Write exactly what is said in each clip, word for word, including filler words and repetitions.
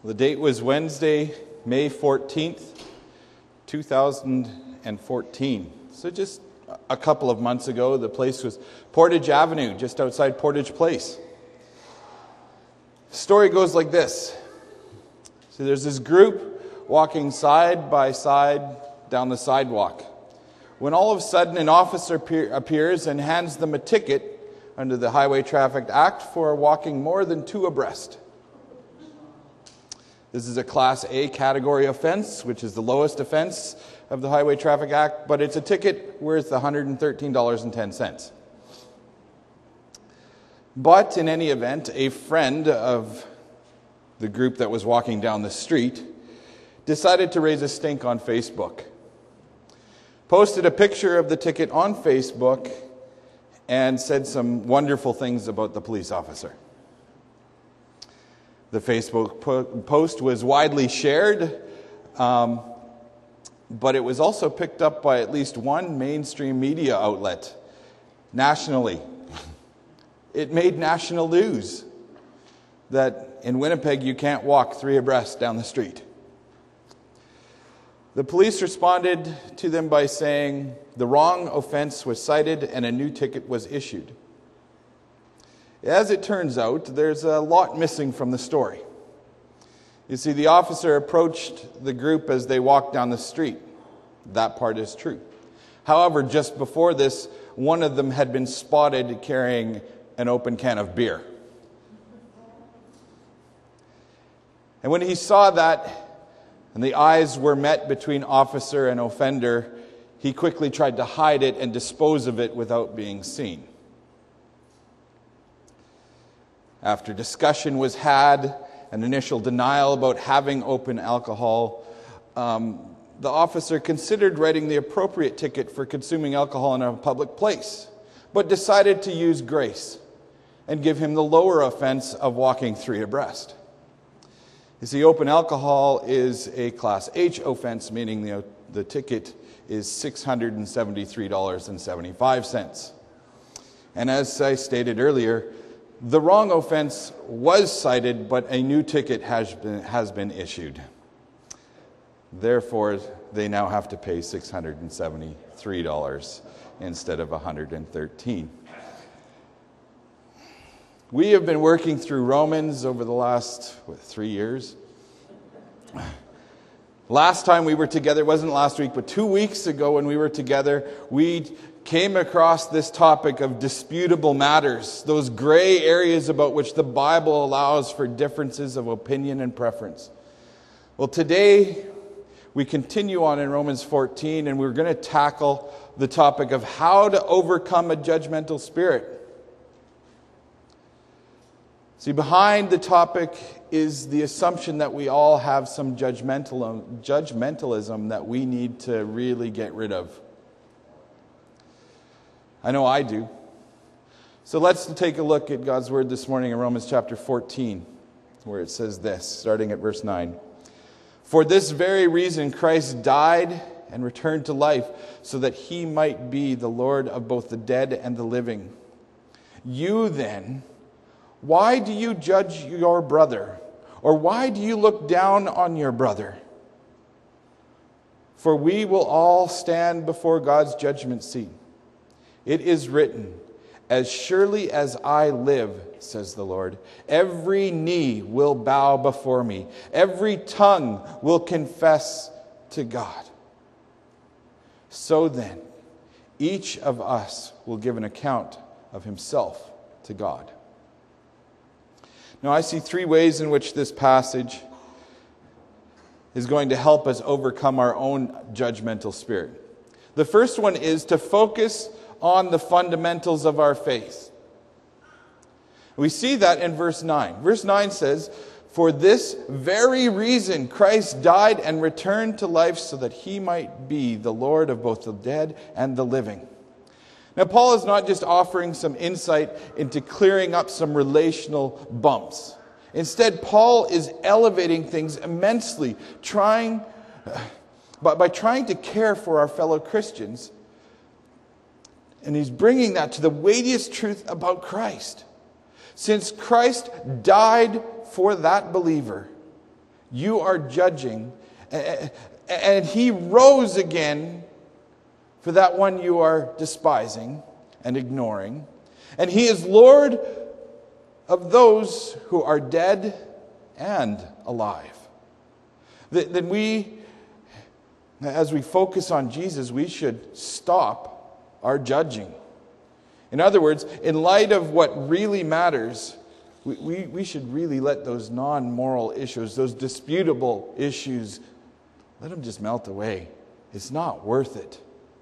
The date was Wednesday, May fourteenth, two thousand fourteen. So just a couple of months ago, the place was Portage Avenue, just outside Portage Place. The story goes like this. So there's this group walking side by side down the sidewalk, when all of a sudden an officer appears and hands them a ticket under the Highway Traffic Act for walking more than two abreast. This is a Class A category offense, which is the lowest offense of the Highway Traffic Act, but it's a ticket worth one hundred thirteen dollars and ten cents. But in any event, a friend of the group that was walking down the street decided to raise a stink on Facebook. Posted a picture of the ticket on Facebook and said some wonderful things about the police officer. The Facebook po- post was widely shared, um, but it was also picked up by at least one mainstream media outlet nationally. It made national news that in Winnipeg you can't walk three abreast down the street. The police responded to them by saying the wrong offense was cited and a new ticket was issued. As it turns out, there's a lot missing from the story. You see, the officer approached the group as they walked down the street. That part is true. However, just before this, one of them had been spotted carrying an open can of beer. And when he saw that, and the eyes were met between officer and offender, he quickly tried to hide it and dispose of it without being seen. After discussion was had, an initial denial about having open alcohol, um, the officer considered writing the appropriate ticket for consuming alcohol in a public place, but decided to use grace and give him the lower offense of walking three abreast. You see, open alcohol is a Class H offense, meaning the, the ticket is six hundred seventy-three dollars and seventy-five cents. And as I stated earlier, the wrong offense was cited, but a new ticket has been, has been issued. Therefore, they now have to pay six hundred seventy-three dollars instead of one hundred thirteen dollars. We have been working through Romans over the last, what, three years? Last time we were together, it wasn't last week, but two weeks ago when we were together, we came across this topic of disputable matters, those gray areas about which the Bible allows for differences of opinion and preference. Well, today we continue on in Romans fourteen, and we're going to tackle the topic of how to overcome a judgmental spirit. See, behind the topic is the assumption that we all have some judgmental, judgmentalism that we need to really get rid of. I know I do. So let's take a look at God's Word this morning in Romans chapter fourteen, where it says this, starting at verse nine. For this very reason Christ died and returned to life, so that he might be the Lord of both the dead and the living. You then, why do you judge your brother? Or why do you look down on your brother? For we will all stand before God's judgment seat. It is written, as surely as I live, says the Lord, every knee will bow before me. Every tongue will confess to God. So then, each of us will give an account of himself to God. Now, I see three ways in which this passage is going to help us overcome our own judgmental spirit. The first one is to focus on the fundamentals of our faith. We see that in verse nine. Verse nine says, for this very reason Christ died and returned to life, so that he might be the Lord of both the dead and the living. Now, Paul is not just offering some insight into clearing up some relational bumps. Instead, Paul is elevating things immensely, trying, by, by trying to care for our fellow Christians. And he's bringing that to the weightiest truth about Christ. Since Christ died for that believer, You are judging. And he rose again for that one you are despising and ignoring. And he is Lord of those who are dead and alive. Then we, as we focus on Jesus, we should stop our judging. In other words, in light of what really matters, we, we, we should really let those non-moral issues, those disputable issues, let them just melt away. It's not worth it.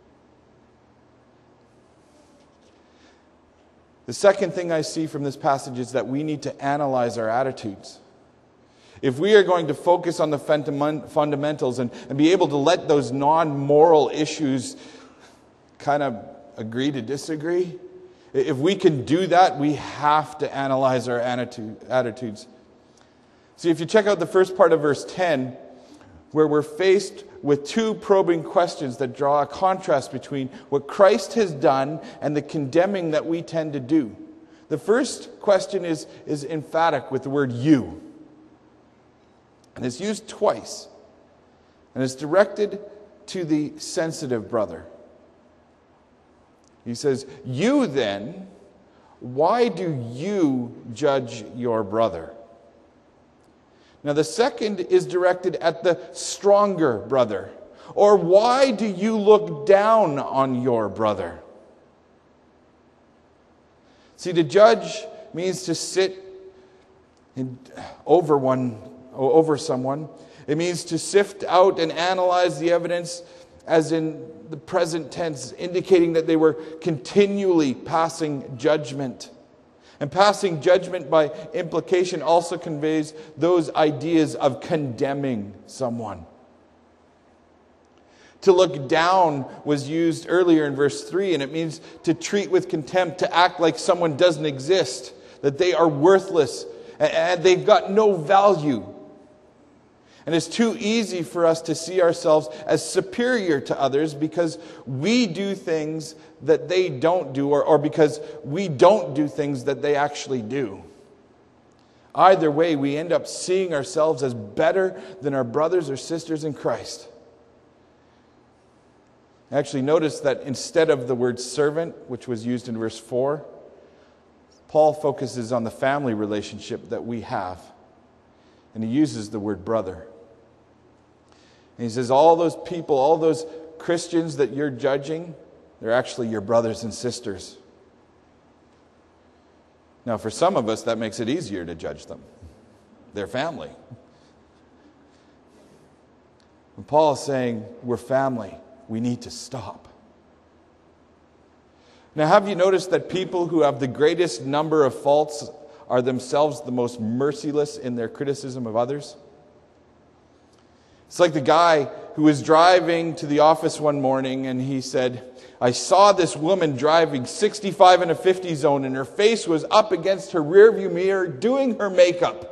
The second thing I see from this passage is that we need to analyze our attitudes. If we are going to focus on the fundamentals and, and be able to let those non-moral issues kind of agree to disagree, if we can do that, we have to analyze our attitude, attitudes. See, if you check out the first part of verse ten, where we're faced with two probing questions that draw a contrast between what Christ has done and the condemning that we tend to do. The first question is, is emphatic with the word you. And it's used twice. And it's directed to the sensitive brother. He says, "You then, why do you judge your brother?" Now the second is directed at the stronger brother. Or why do you look down on your brother? See, to judge means to sit in, over one, over someone. It means to sift out and analyze the evidence, as in the present tense, indicating that they were continually passing judgment. And passing judgment by implication also conveys those ideas of condemning someone. To look down was used earlier in verse three, and it means to treat with contempt, to act like someone doesn't exist, that they are worthless, and they've got no value. And it's too easy for us to see ourselves as superior to others because we do things that they don't do, or, or because we don't do things that they actually do. Either way, we end up seeing ourselves as better than our brothers or sisters in Christ. Actually, notice that instead of the word servant, which was used in verse four, Paul focuses on the family relationship that we have. And he uses the word brother. And he says, all those people, all those Christians that you're judging, they're actually your brothers and sisters. Now, for some of us, that makes it easier to judge them. They're family. And Paul is saying, we're family. We need to stop. Now, have you noticed that people who have the greatest number of faults are themselves the most merciless in their criticism of others? It's like the guy who was driving to the office one morning and he said, I saw this woman driving sixty-five in a fifty zone and her face was up against her rearview mirror doing her makeup.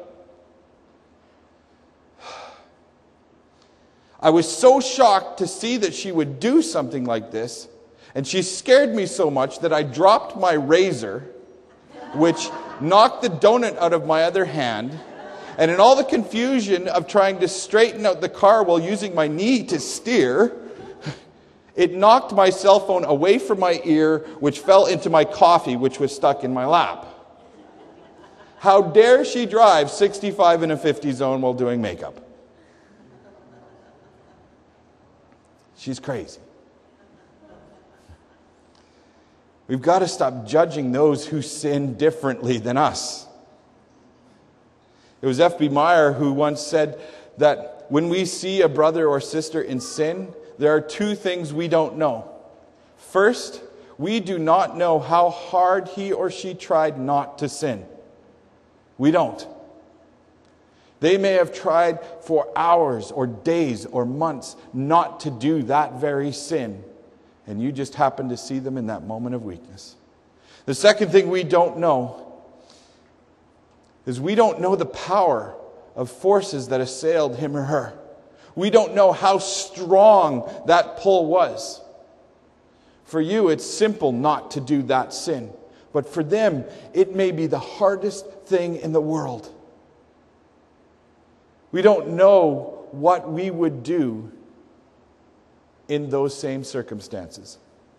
I was so shocked to see that she would do something like this, and she scared me so much that I dropped my razor, which knocked the donut out of my other hand. And in all the confusion of trying to straighten out the car while using my knee to steer, it knocked my cell phone away from my ear, which fell into my coffee, which was stuck in my lap. How dare she drive sixty-five in a fifty zone while doing makeup? She's crazy. We've got to stop judging those who sin differently than us. It was F B Meyer who once said that when we see a brother or sister in sin, there are two things we don't know. First, we do not know how hard he or she tried not to sin. We don't. They may have tried for hours or days or months not to do that very sin, and you just happen to see them in that moment of weakness. The second thing we don't know is we don't know the power of forces that assailed him or her. We don't know how strong that pull was. For you, it's simple not to do that sin. But for them, it may be the hardest thing in the world. We don't know what we would do in those same circumstances.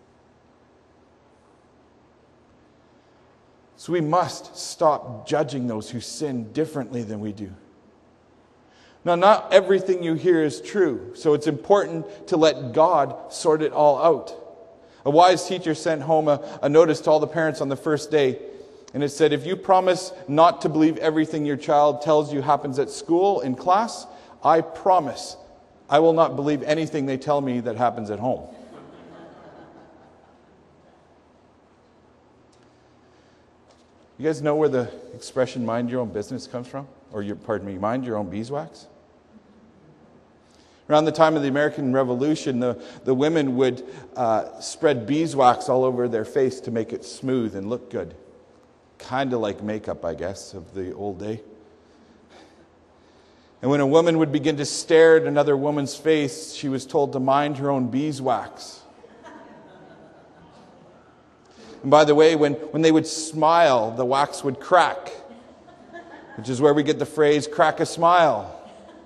So we must stop judging those who sin differently than we do. Now, not everything you hear is true, so it's important to let God sort it all out. A wise teacher sent home a, a notice to all the parents on the first day, and it said, if you promise not to believe everything your child tells you happens at school, in class, I promise I will not believe anything they tell me that happens at home. You guys know where the expression mind your own business comes from? Or, your, pardon me, mind your own beeswax? Around the time of the American Revolution, the, the women would uh, spread beeswax all over their face to make it smooth and look good. Kind of like makeup, I guess, of the old day. And when a woman would begin to stare at another woman's face, she was told to mind her own beeswax. And by the way, when, when they would smile, the wax would crack, which is where we get the phrase, crack a smile.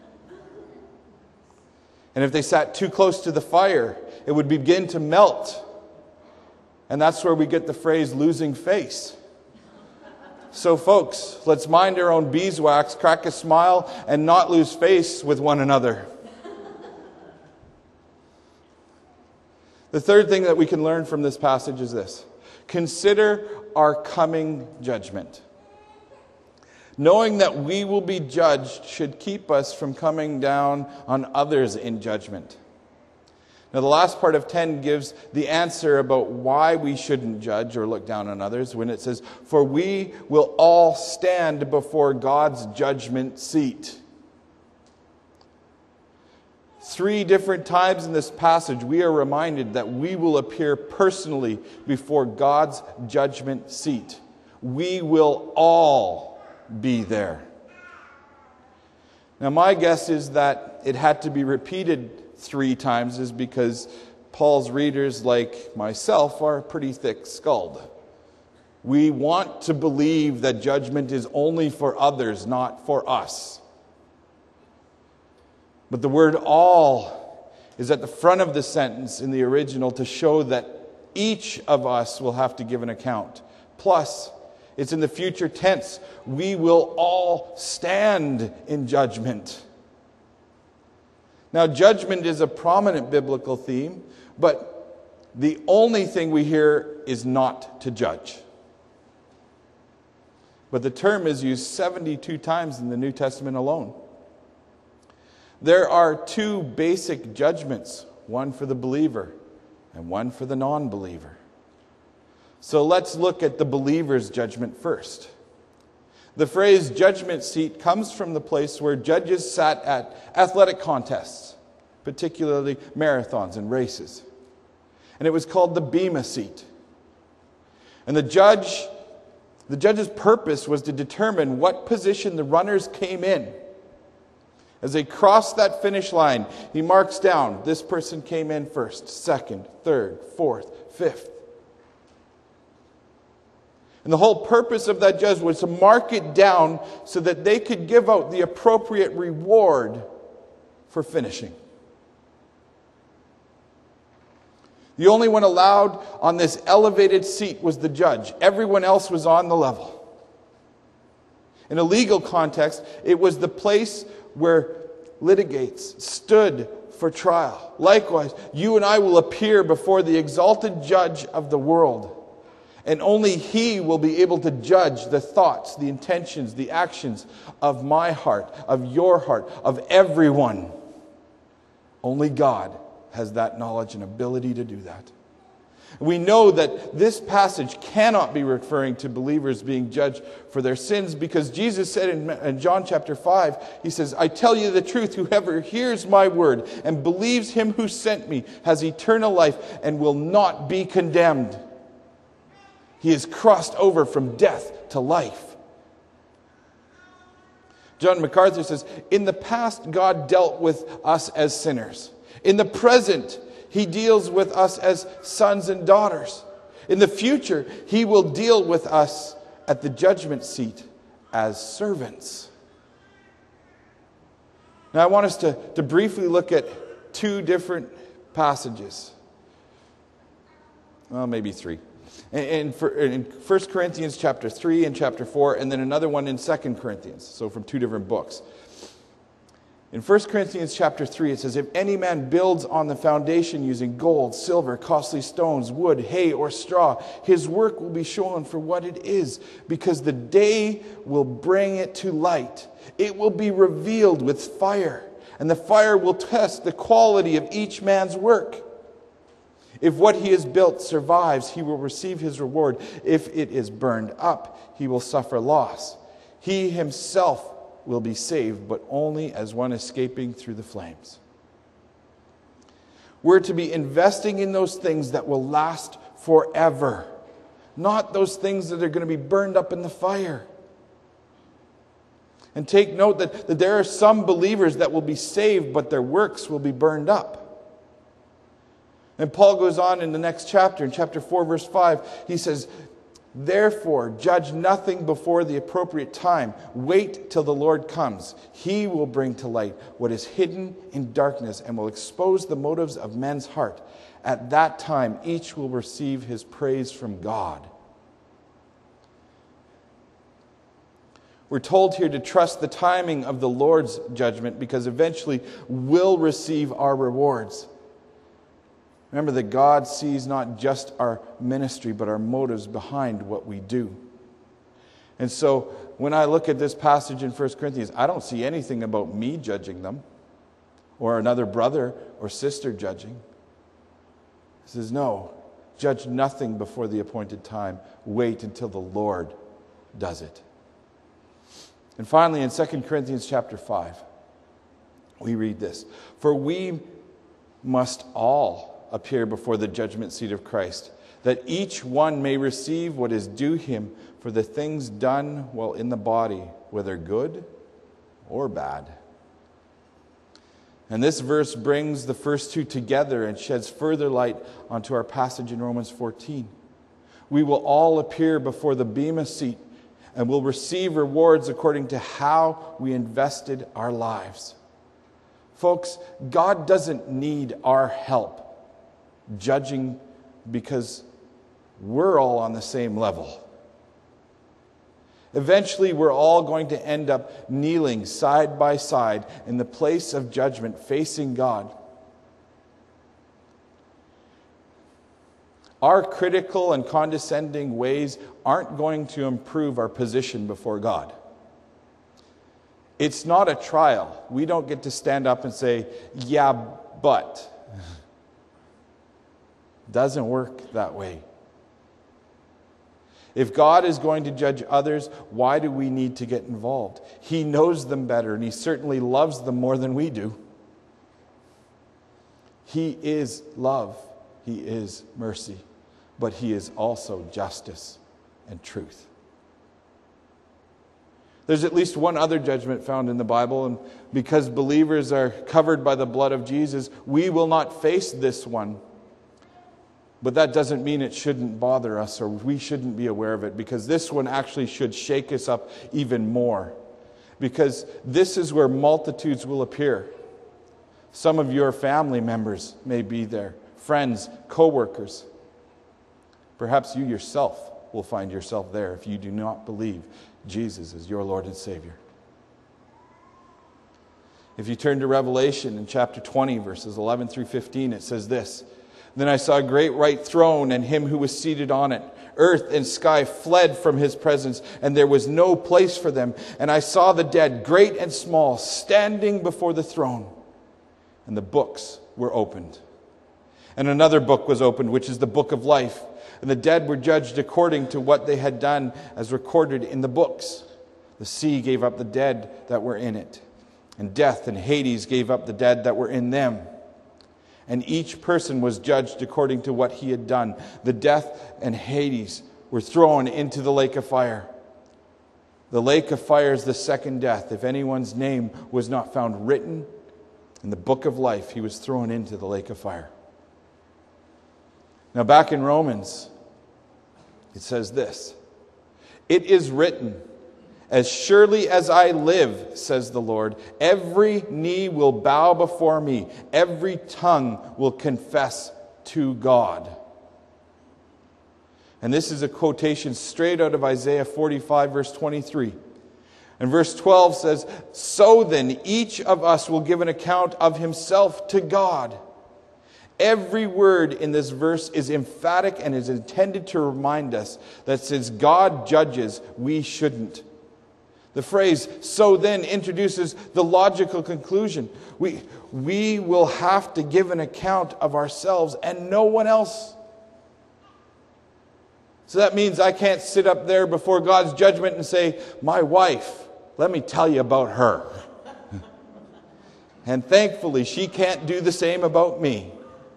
And if they sat too close to the fire, it would begin to melt. And that's where we get the phrase, losing face. So folks, let's mind our own beeswax, crack a smile, and not lose face with one another. The third thing that we can learn from this passage is this. Consider our coming judgment. Knowing that we will be judged should keep us from coming down on others in judgment. Now, the last part of ten gives the answer about why we shouldn't judge or look down on others when it says, for we will all stand before God's judgment seat. Three different times in this passage, we are reminded that we will appear personally before God's judgment seat. We will all be there. Now, my guess is that it had to be repeated three times is because Paul's readers, like myself, are pretty thick-skulled. We want to believe that judgment is only for others, not for us. But the word all is at the front of the sentence in the original to show that each of us will have to give an account. Plus, it's in the future tense. We will all stand in judgment. Now, judgment is a prominent biblical theme, but the only thing we hear is not to judge. But the term is used seventy-two times in the New Testament alone. There are two basic judgments, one for the believer and one for the non-believer. So let's look at the believer's judgment first. The phrase judgment seat comes from the place where judges sat at athletic contests, particularly marathons and races. And it was called the bema seat. And the judge, the judge's purpose was to determine what position the runners came in. As they crossed that finish line, he marks down, this person came in first, second, third, fourth, fifth. And the whole purpose of that judge was to mark it down so that they could give out the appropriate reward for finishing. The only one allowed on this elevated seat was the judge. Everyone else was on the level. In a legal context, it was the place where litigates stood for trial. Likewise, you and I will appear before the exalted judge of the world. And only He will be able to judge the thoughts, the intentions, the actions of my heart, of your heart, of everyone. Only God has that knowledge and ability to do that. We know that this passage cannot be referring to believers being judged for their sins because Jesus said in John chapter five, He says, I tell you the truth, whoever hears my word and believes Him who sent me has eternal life and will not be condemned. He has crossed over from death to life. John MacArthur says, in the past, God dealt with us as sinners. In the present, He deals with us as sons and daughters. In the future, He will deal with us at the judgment seat as servants. Now I want us to, to briefly look at two different passages. Well, maybe three. In, in First Corinthians chapter three and chapter four, and then another one in Second Corinthians, so from two different books. In First Corinthians chapter three, it says, if any man builds on the foundation using gold, silver, costly stones, wood, hay, or straw, his work will be shown for what it is, because the day will bring it to light. It will be revealed with fire, and the fire will test the quality of each man's work. If what he has built survives, he will receive his reward. If it is burned up, he will suffer loss. He himself will be saved, but only as one escaping through the flames. We're to be investing in those things that will last forever, not those things that are going to be burned up in the fire. And take note that, that there are some believers that will be saved, but their works will be burned up. And Paul goes on in the next chapter, in chapter four, verse five, he says, therefore, judge nothing before the appropriate time. Wait till the Lord comes. He will bring to light what is hidden in darkness and will expose the motives of men's heart. At that time, each will receive his praise from God. We're told here to trust the timing of the Lord's judgment, because eventually we'll receive our rewards. Remember that God sees not just our ministry, but our motives behind what we do. And so, when I look at this passage in First Corinthians, I don't see anything about me judging them, or another brother or sister judging. It says, no, judge nothing before the appointed time. Wait until the Lord does it. And finally, in Second Corinthians chapter five, we read this. For we must all appear before the judgment seat of Christ, that each one may receive what is due him for the things done while in the body, whether good or bad. And this verse brings the first two together and sheds further light onto our passage in Romans fourteen. We will all appear before the bema seat and will receive rewards according to how we invested our lives. Folks, God doesn't need our help judging, because we're all on the same level. Eventually, we're all going to end up kneeling side by side in the place of judgment, facing God. Our critical and condescending ways aren't going to improve our position before God. It's not a trial. We don't get to stand up and say, yeah, but. Doesn't work that way. If God is going to judge others, why do we need to get involved? He knows them better, and He certainly loves them more than we do. He is love. He is mercy. But He is also justice and truth. There's at least one other judgment found in the Bible, and because believers are covered by the blood of Jesus, we will not face this one. But that doesn't mean it shouldn't bother us, or we shouldn't be aware of it, because this one actually should shake us up even more. Because this is where multitudes will appear. Some of your family members may be there, friends, co-workers. Perhaps you yourself will find yourself there if you do not believe Jesus is your Lord and Savior. If you turn to Revelation in chapter twenty, verses eleven through fifteen, it says this. Then I saw a great white throne and him who was seated on it. Earth and sky fled from his presence, and there was no place for them. And I saw the dead, great and small, standing before the throne. And the books were opened. And another book was opened, which is the book of life. And the dead were judged according to what they had done, as recorded in the books. The sea gave up the dead that were in it. And death and Hades gave up the dead that were in them. And each person was judged according to what he had done. The death and Hades were thrown into the lake of fire. The lake of fire is the second death. If anyone's name was not found written in the book of life, he was thrown into the lake of fire. Now back in Romans, it says this. It is written, As surely as I live, says the Lord, every knee will bow before me, every tongue will confess to God. And this is a quotation straight out of Isaiah forty-five, verse twenty-three. And verse twelve says, so then each of us will give an account of himself to God. Every word in this verse is emphatic and is intended to remind us that since God judges, we shouldn't. The phrase, so then, introduces the logical conclusion. We, we will have to give an account of ourselves and no one else. So that means I can't sit up there before God's judgment and say, my wife, let me tell you about her. And thankfully, she can't do the same about me.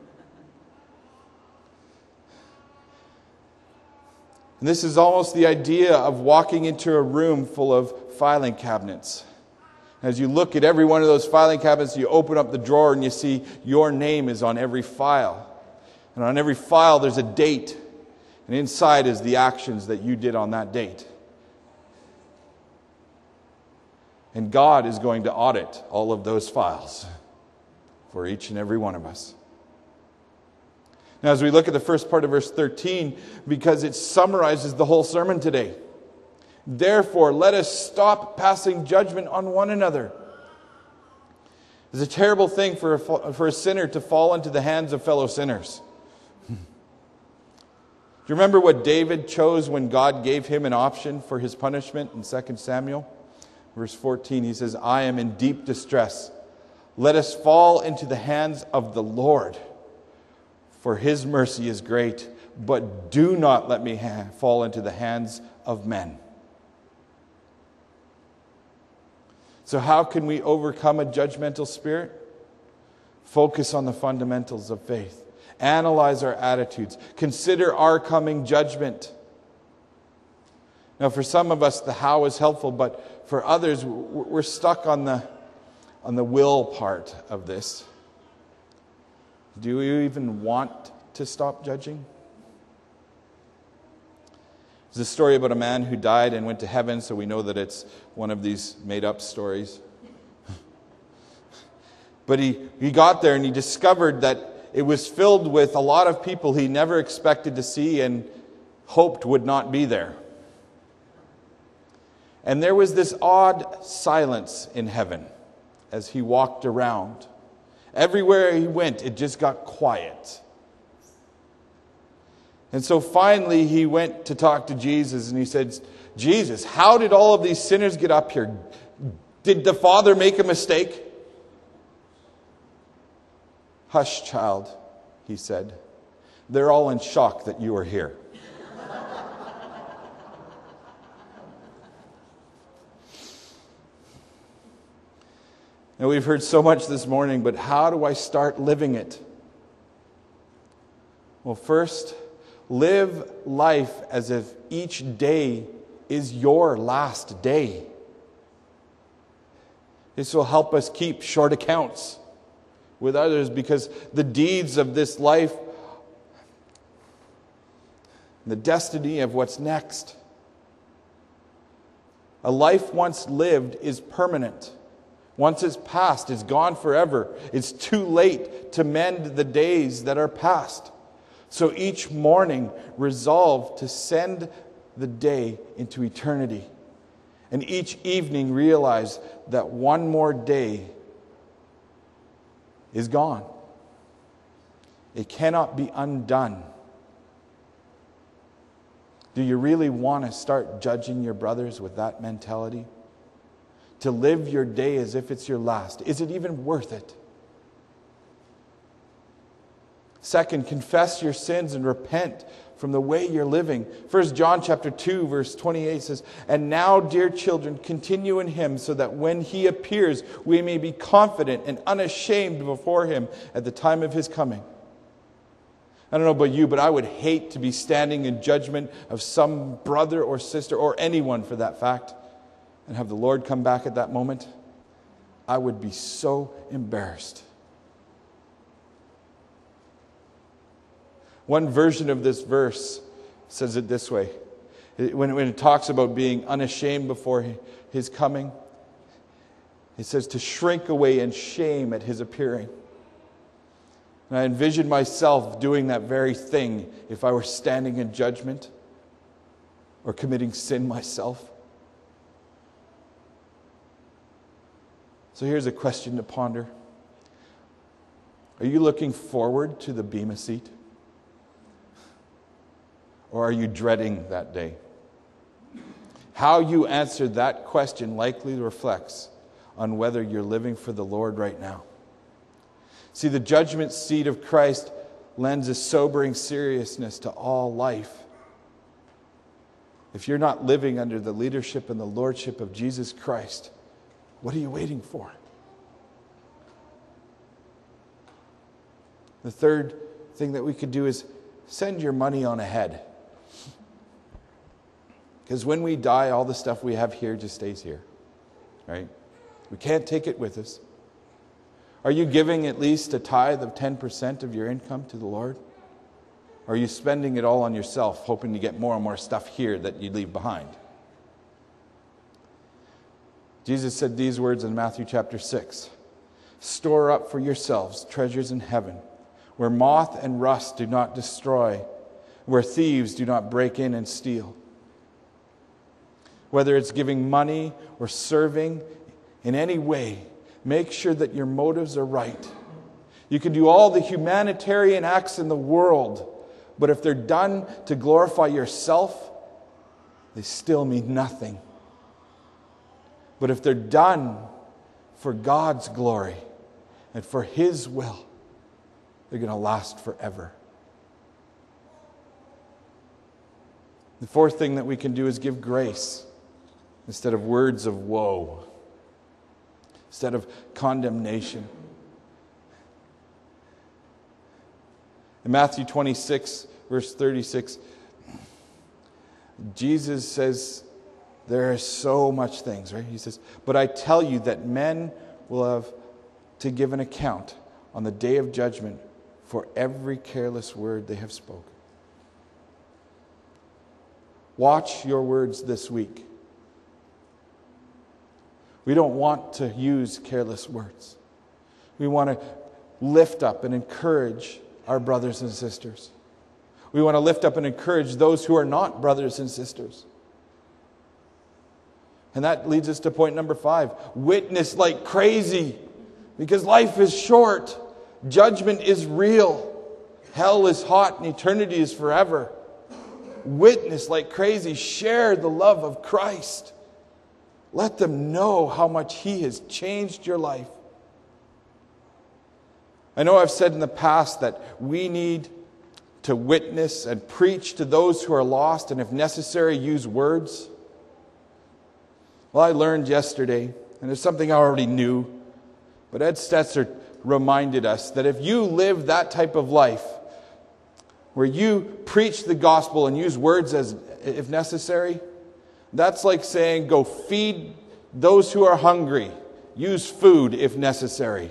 And this is almost the idea of walking into a room full of filing cabinets. As you look at every one of those filing cabinets, you open up the drawer and you see your name is on every file. And on every file there's a date. And inside is the actions that you did on that date. And God is going to audit all of those files for each and every one of us. Now, as we look at the first part of verse thirteen, because it summarizes the whole sermon today. Therefore, let us stop passing judgment on one another. It's a terrible thing for a, for a sinner to fall into the hands of fellow sinners. Do you remember what David chose when God gave him an option for his punishment in Second Samuel? Verse fourteen, he says, I am in deep distress. Let us fall into the hands of the Lord. For his mercy is great, but do not let me ha- fall into the hands of men. So how can we overcome a judgmental spirit? Focus on the fundamentals of faith. Analyze our attitudes. Consider our coming judgment. Now, for some of us, the how is helpful, but for others, we're stuck on the, on the will part of this. Do you even want to stop judging? There's a story about a man who died and went to heaven, so we know that it's one of these made-up stories. But he, he got there and he discovered that it was filled with a lot of people he never expected to see and hoped would not be there. And there was this odd silence in heaven as he walked around. Everywhere he went, it just got quiet. And so finally he went to talk to Jesus and he said, Jesus, how did all of these sinners get up here? Did the Father make a mistake? Hush, child, he said. They're all in shock that you are here. Now, we've heard so much this morning, but how do I start living it? Well, first, live life as if each day is your last day. This will help us keep short accounts with others because the deeds of this life, the destiny of what's next. A life once lived is permanent. Once it's past, it's gone forever. It's too late to mend the days that are past. So each morning, resolve to send the day into eternity. And each evening, realize that one more day is gone. It cannot be undone. Do you really want to start judging your brothers with that mentality? To live your day as if it's your last. Is it even worth it? Second, confess your sins and repent from the way you're living. First John chapter two, verse twenty-eight says, And now, dear children, continue in him so that when he appears, we may be confident and unashamed before him at the time of his coming. I don't know about you, but I would hate to be standing in judgment of some brother or sister or anyone for that fact. And have the Lord come back at that moment, I would be so embarrassed. One version of this verse says it this way. When, when it talks about being unashamed before his coming, it says to shrink away in shame at his appearing. And I envision myself doing that very thing if I were standing in judgment or committing sin myself. So here's a question to ponder. Are you looking forward to the bema seat? Or are you dreading that day? How you answer that question likely reflects on whether you're living for the Lord right now. See, the judgment seat of Christ lends a sobering seriousness to all life. If you're not living under the leadership and the lordship of Jesus Christ, what are you waiting for? The third thing that we could do is send your money on ahead. Because when we die, all the stuff we have here just stays here. Right? We can't take it with us. Are you giving at least a tithe of ten percent of your income to the Lord? Or are you spending it all on yourself, hoping to get more and more stuff here that you leave behind? Jesus said these words in Matthew chapter six. Store up for yourselves treasures in heaven, where moth and rust do not destroy, where thieves do not break in and steal. Whether it's giving money or serving in any way, make sure that your motives are right. You can do all the humanitarian acts in the world, but if they're done to glorify yourself, they still mean nothing. But if they're done for God's glory and for His will, they're going to last forever. The fourth thing that we can do is give grace instead of words of woe, instead of condemnation. In Matthew twenty-six, verse thirty-six, Jesus says, there are so much things, right? He says, but I tell you that men will have to give an account on the day of judgment for every careless word they have spoken. Watch your words this week. We don't want to use careless words. We want to lift up and encourage our brothers and sisters. We want to lift up and encourage those who are not brothers and sisters. And that leads us to point number five. Witness like crazy, because life is short. Judgment is real. Hell is hot and eternity is forever. Witness like crazy. Share the love of Christ. Let them know how much He has changed your life. I know I've said in the past that we need to witness and preach to those who are lost, and if necessary, use words. Well, I learned yesterday, and it's something I already knew, but Ed Stetzer reminded us that if you live that type of life, where you preach the gospel and use words as if necessary, that's like saying, go feed those who are hungry. Use food if necessary.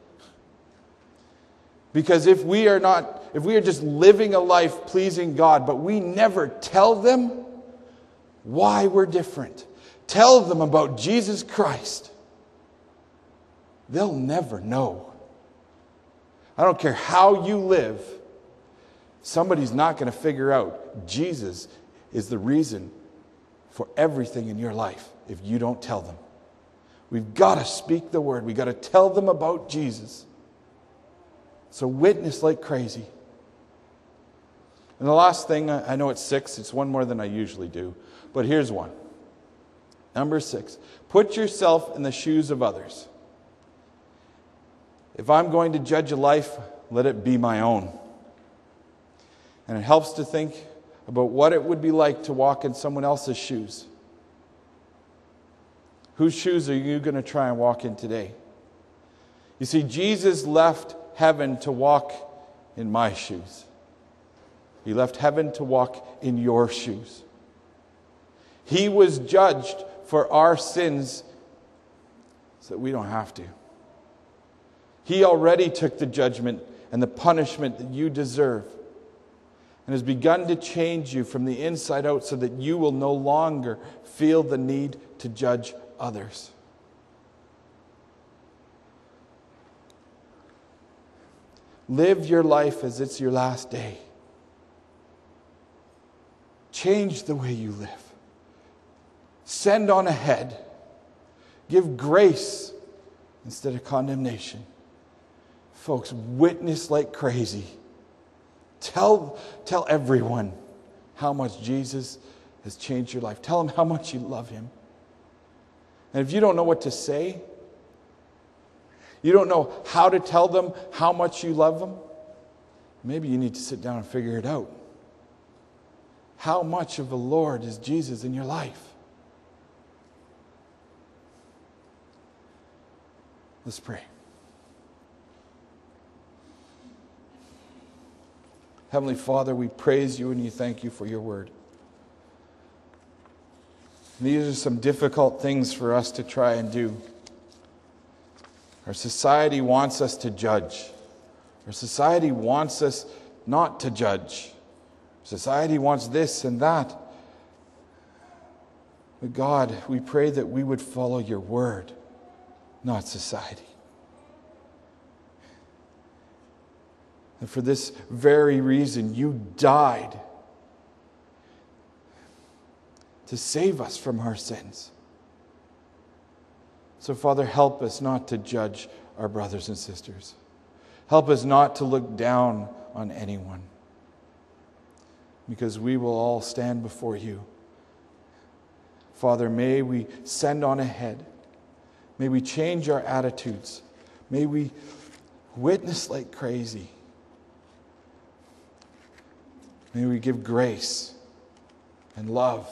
Because if we are not, if we are just living a life pleasing God, but we never tell them why we're different, tell them about Jesus Christ, they'll never know. I don't care how you live, somebody's not going to figure out Jesus is the reason for everything in your life if you don't tell them. We've got to speak the word. We've got to tell them about Jesus. So witness like crazy. And the last thing, I know it's six. It's one more than I usually do. But here's one. Number six. Put yourself in the shoes of others. If I'm going to judge a life, let it be my own. And it helps to think about what it would be like to walk in someone else's shoes. Whose shoes are you going to try and walk in today? You see, Jesus left heaven to walk in my shoes. He left heaven to walk in your shoes. He was judged for our sins so that we don't have to. He already took the judgment and the punishment that you deserve. and has begun to change you from the inside out so that you will no longer feel the need to judge others. Live your life as it's your last day. Change the way you live. Send on ahead. Give grace instead of condemnation. Folks, witness like crazy. Tell, tell everyone how much Jesus has changed your life. Tell them how much you love him. And if you don't know what to say, you don't know how to tell them how much you love them, maybe you need to sit down and figure it out. How much of the Lord is Jesus in your life? Let's pray. Heavenly Father, we praise you and you thank you for your word. These are some difficult things for us to try and do. Our society wants us to judge. Our society wants us not to judge. Society wants this and that. But God, we pray that we would follow your word, not society. And for this very reason, you died to save us from our sins. So, Father, help us not to judge our brothers and sisters. Help us not to look down on anyone, because we will all stand before you. Father, may we send on ahead. May we change our attitudes. May we witness like crazy. May we give grace and love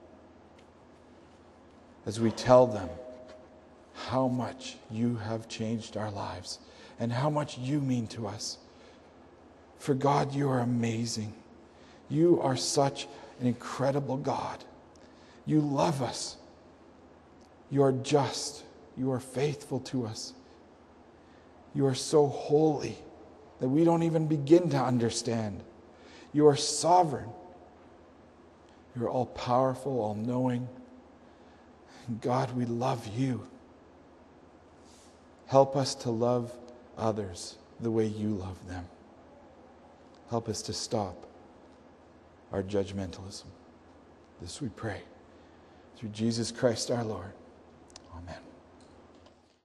as we tell them how much you have changed our lives and how much you mean to us. For God, you are amazing. You are such an incredible God. You love us. You are just. You are faithful to us. You are so holy that we don't even begin to understand. You are sovereign. You are all-powerful, all-knowing. God, we love you. Help us to love others the way you love them. Help us to stop our judgmentalism. This we pray through Jesus Christ our Lord. Amen.